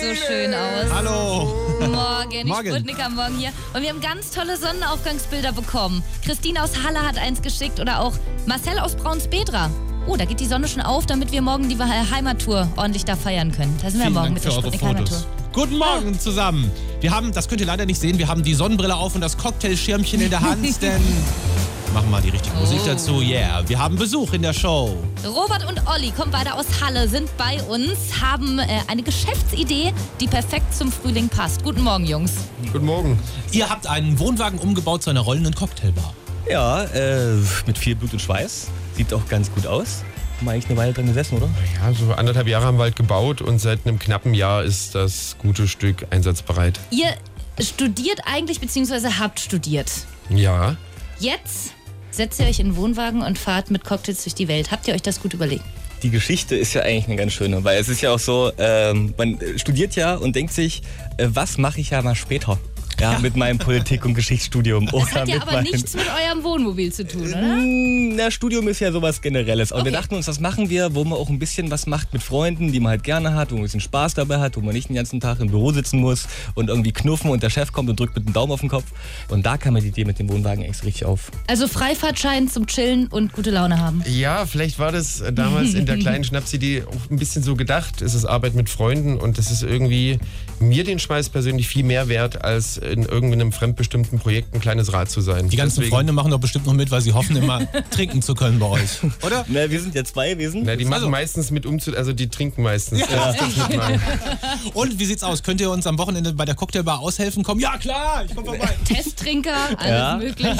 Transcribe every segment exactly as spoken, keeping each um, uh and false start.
so schön aus. Hallo. Morgen, Morgen. die Sputnik am Morgen hier. Und wir haben ganz tolle Sonnenaufgangsbilder bekommen. Christine aus Halle hat eins geschickt oder auch Marcel aus Braunsbedra. Oh, da geht die Sonne schon auf, damit wir morgen die Heimattour ordentlich da feiern können. Da sind wir Vielen morgen Dank mit für der eure Sputnik Fotos. Heimattour. Guten Morgen zusammen. Wir haben, das könnt ihr leider nicht sehen, wir haben die Sonnenbrille auf und das Cocktailschirmchen in der Hand, denn machen wir die richtige Musik Oh. dazu. Yeah, wir haben Besuch in der Show. Robert und Olli kommen beide aus Halle, sind bei uns, haben äh, eine Geschäftsidee, die perfekt zum Frühling passt. Guten Morgen, Jungs. Guten Morgen. Ihr habt einen Wohnwagen umgebaut zu einer rollenden Cocktailbar. Ja, äh, mit viel Blut und Schweiß. Sieht auch ganz gut aus. Haben wir eigentlich eine Weile dran gesessen, oder? Ja, so anderthalb Jahre haben wir halt gebaut und seit einem knappen Jahr ist das gute Stück einsatzbereit. Ihr studiert eigentlich, beziehungsweise habt studiert. Ja. Jetzt setzt ihr euch in den Wohnwagen und fahrt mit Cocktails durch die Welt. Habt ihr euch das gut überlegt? Die Geschichte ist ja eigentlich eine ganz schöne, weil es ist ja auch so, ähm, man studiert ja und denkt sich, äh, was mache ich ja mal später? Ja, mit meinem Politik- und Geschichtsstudium. Das oder hat ja mit aber meinem- nichts mit eurem Wohnmobil zu tun, oder? Mm, Na, Studium ist ja sowas Generelles. Aber Okay. wir dachten uns, was machen wir, wo man auch ein bisschen was macht mit Freunden, die man halt gerne hat, wo man ein bisschen Spaß dabei hat, wo man nicht den ganzen Tag im Büro sitzen muss und irgendwie knuffen und der Chef kommt und drückt mit dem Daumen auf den Kopf. Und da kam mir die Idee mit dem Wohnwagen echt richtig auf. Also Freifahrtschein zum Chillen und gute Laune haben. Ja, vielleicht war das damals in der kleinen Schnapsidee auch ein bisschen so gedacht. Es ist Arbeit mit Freunden und das ist irgendwie mir den Schweiß persönlich viel mehr wert, als in irgendeinem fremdbestimmten Projekt ein kleines Rad zu sein. Die ganzen Deswegen- Freunde machen doch bestimmt noch mit, weil sie hoffen, immer trinken zu können bei euch. Oder? Na, wir sind ja zwei Wesen. Na, die machen Also- meistens mit umzu... Also die trinken meistens. Das ist das mitmachen. Und wie sieht's aus? Könnt ihr uns am Wochenende bei der Cocktailbar aushelfen? Komm, ja klar, ich komm vorbei. Testtrinker, alles Ja. möglich.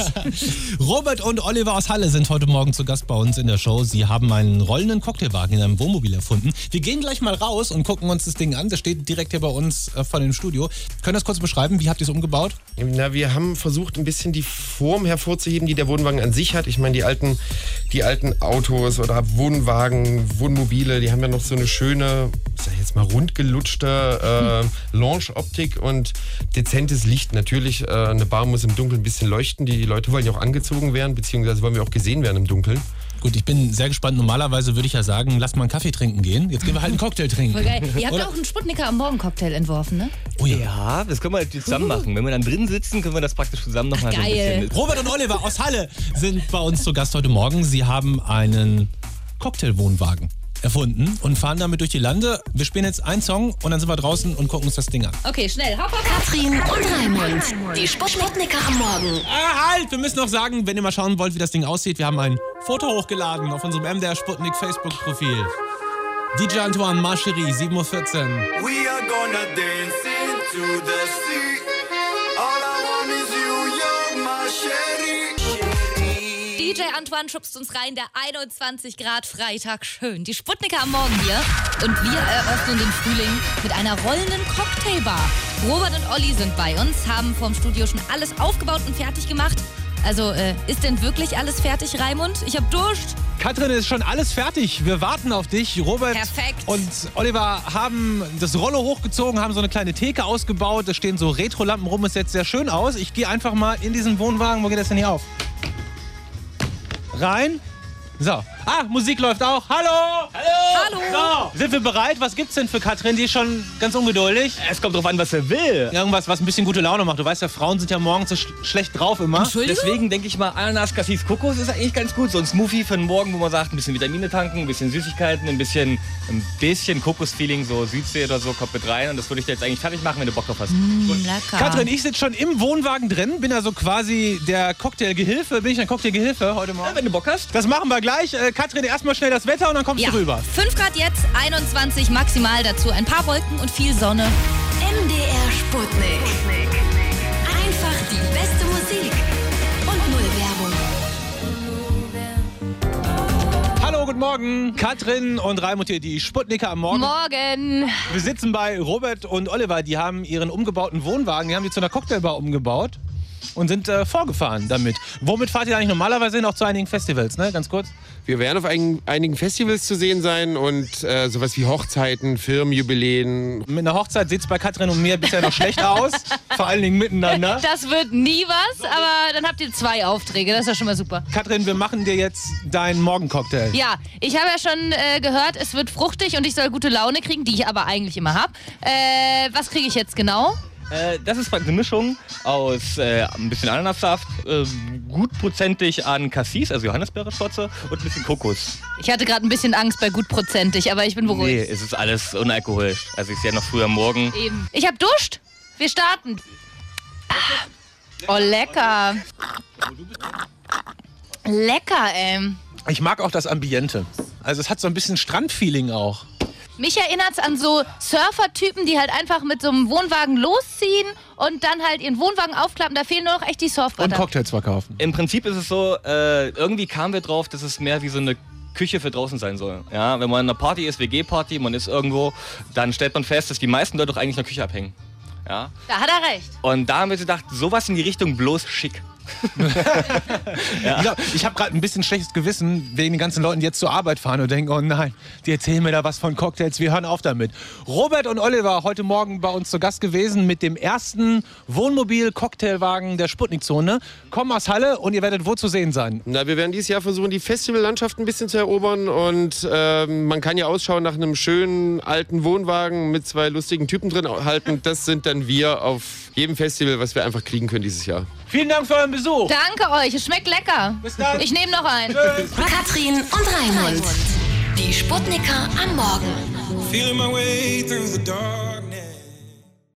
Robert und Oliver aus Halle sind heute Morgen zu Gast bei uns in der Show. Sie haben einen rollenden Cocktailwagen in einem Wohnmobil erfunden. Wir gehen gleich mal raus und gucken uns das Ding an. Das steht direkt hier bei uns äh, vor dem Studio. Könnt ihr das kurz beschreiben? Wie habt ihr es umgebaut? Na, wir haben versucht, ein bisschen die Form hervorzuheben, die der Wohnwagen an sich hat. Ich meine, die alten, die alten Autos oder Wohnwagen, Wohnmobile, die haben ja noch so eine schöne, ich sag jetzt mal, rundgelutschte äh, Lounge-Optik und dezentes Licht. Natürlich, äh, eine Bar muss im Dunkeln ein bisschen leuchten. Die Leute wollen ja auch angezogen werden, beziehungsweise wollen wir auch gesehen werden im Dunkeln. Gut, ich bin sehr gespannt. Normalerweise würde ich ja sagen, lass mal einen Kaffee trinken gehen. Jetzt gehen wir halt einen Cocktail trinken. Voll geil. Ihr habt Oder? auch einen Sputniker am Morgen-Cocktail entworfen, ne? Oh ja. Ja, das können wir halt zusammen machen. Wenn wir dann drin sitzen, können wir das praktisch zusammen noch mal so ein geil. bisschen... Robert und Oliver aus Halle sind bei uns zu Gast heute Morgen. Sie haben einen Cocktailwohnwagen erfunden und fahren damit durch die Lande. Wir spielen jetzt einen Song und dann sind wir draußen und gucken uns das Ding an. Okay, schnell. Hopp, hopp, hopp. Katrin und Raimund. Die Sputniker am Morgen. Ah, halt! Wir müssen noch sagen, wenn ihr mal schauen wollt, wie das Ding aussieht, wir haben ein Foto hochgeladen auf unserem M D R Sputnik Facebook-Profil. D J Antoine, Marcherie, sieben Uhr vierzehn. We are gonna dance into the sea. All I want is you, you're my sherry. D J Antoine schubst uns rein, der einundzwanzig Grad Freitag. Schön. Die Sputniker am Morgen hier. Und wir eröffnen den Frühling mit einer rollenden Cocktailbar. Robert und Olli sind bei uns, haben vorm Studio schon alles aufgebaut und fertig gemacht. Also, äh, ist denn wirklich alles fertig, Raimund? Ich hab Durst. Katrin, ist schon alles fertig. Wir warten auf dich. Robert Perfekt. und Oliver haben das Rollo hochgezogen, haben so eine kleine Theke ausgebaut. Da stehen so Retro-Lampen rum. Es sieht sehr schön aus. Ich gehe einfach mal in diesen Wohnwagen. Wo geht das denn hier auf? Rein. So. Ah, Musik läuft auch. Hallo! Hallo. So, sind wir bereit? Was gibt's denn für Katrin? Die ist schon ganz ungeduldig. Es kommt drauf an, was er will. Irgendwas, was ein bisschen gute Laune macht. Du weißt ja, Frauen sind ja morgens so sch schlecht drauf immer. Entschuldigung? Deswegen denke ich mal, Ananas, Cassis, Kokos ist eigentlich ganz gut. So ein Smoothie für den Morgen, wo man sagt, ein bisschen Vitamine tanken, ein bisschen Süßigkeiten, ein bisschen, ein bisschen Kokos-Feeling, so Südsee oder so, kommt mit rein. Und das würde ich dir jetzt eigentlich fertig machen, wenn du Bock drauf hast. Mm, lecker. Katrin, ich sitze schon im Wohnwagen drin, bin also quasi der Cocktailgehilfe. Bin ich ein Cocktailgehilfe heute Morgen? Ja, wenn du Bock hast. Das machen wir gleich. Äh, Katrin, erstmal schnell das Wetter und dann kommst Ja, du rüber. fünf Grad jetzt, einundzwanzig maximal, dazu ein paar Wolken und viel Sonne. M D R Sputnik. Einfach die beste Musik. Und null Werbung. Hallo, guten Morgen. Katrin und Raimund hier, die Sputniker am Morgen. Morgen. Wir sitzen bei Robert und Oliver. Die haben ihren umgebauten Wohnwagen, die haben die zu einer Cocktailbar umgebaut. und sind äh, vorgefahren damit. Womit fahrt ihr eigentlich normalerweise hin? Auch zu einigen Festivals, ne? Ganz kurz. Wir werden auf ein, einigen Festivals zu sehen sein und äh, sowas wie Hochzeiten, Firmenjubiläen. Mit einer Hochzeit sieht es bei Katrin und mir bisher noch schlecht aus. Vor allen Dingen miteinander. Das wird nie was, aber dann habt ihr zwei Aufträge. Das ist ja schon mal super. Katrin, wir machen dir jetzt deinen Morgencocktail. Ja, ich habe ja schon äh, gehört, es wird fruchtig und ich soll gute Laune kriegen, die ich aber eigentlich immer habe. Äh, was kriege ich jetzt genau? Äh, das ist eine Mischung aus äh, ein bisschen Ananassaft, äh, gutprozentig an Cassis, also Johannisbeere-Schotze und ein bisschen Kokos. Ich hatte gerade ein bisschen Angst bei gutprozentig, aber ich bin beruhigt. Nee, es ist alles unalkoholisch. Also ich sehe ja noch früh am Morgen. Eben. Ich hab Durst. Wir starten. Ah. Oh, lecker. Lecker, ey. Ich mag auch das Ambiente. Also es hat so ein bisschen Strandfeeling auch. Mich erinnert's an so Surfer-Typen, die halt einfach mit so einem Wohnwagen losziehen und dann halt ihren Wohnwagen aufklappen. Da fehlen nur noch echt die Surfbretter. Und Cocktails verkaufen. Im Prinzip ist es so, äh, irgendwie kamen wir drauf, dass es mehr wie so eine Küche für draußen sein soll. Ja, wenn man in einer Party ist, W G-Party, man ist irgendwo, dann stellt man fest, dass die meisten Leute doch eigentlich in der Küche abhängen. Ja? Da hat er recht. Und da haben wir gedacht, sowas in die Richtung bloß schick. Ja. Ja, ich habe gerade ein bisschen schlechtes Gewissen wegen den ganzen Leuten, die jetzt zur Arbeit fahren und denken, oh nein, die erzählen mir da was von Cocktails, wir hören auf damit. Robert und Oliver heute Morgen bei uns zu Gast gewesen mit dem ersten Wohnmobil-Cocktailwagen der Sputnik-Zone. Kommen aus Halle und ihr werdet wo zu sehen sein? Na, wir werden dieses Jahr versuchen, die Festivallandschaft ein bisschen zu erobern und ähm, man kann ja Ausschau nach einem schönen alten Wohnwagen mit zwei lustigen Typen drin halten. Das sind dann wir auf jedem Festival, was wir einfach kriegen können dieses Jahr. Vielen Dank für euren Besuch. Danke euch, es schmeckt lecker. Bis dann. Ich nehme noch einen. Tschüss. Katrin und Raimund. Die Sputniker am Morgen. Feeling my way through the dark.